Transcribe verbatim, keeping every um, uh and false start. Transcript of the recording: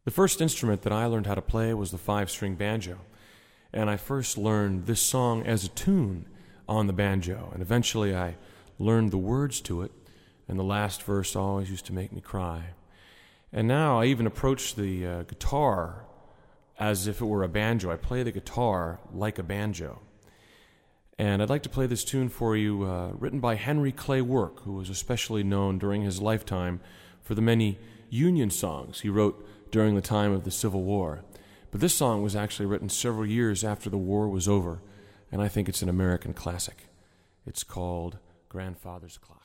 The first instrument that I learned how to play was the five-string banjo, and I first learned this song as a tune on the banjo, and eventually I learned the words to it, and the last verse always used to make me cry. And now I even approach the uh, guitar as if it were a banjo. I play the guitar like a banjo. And I'd like to play this tune for you, uh, written by Henry Clay Work, who was especially known during his lifetime for the many Union songs he wrote during the time of the Civil War. But this song was actually written several years after the war was over, and I think it's an American classic. It's called Grandfather's Clock.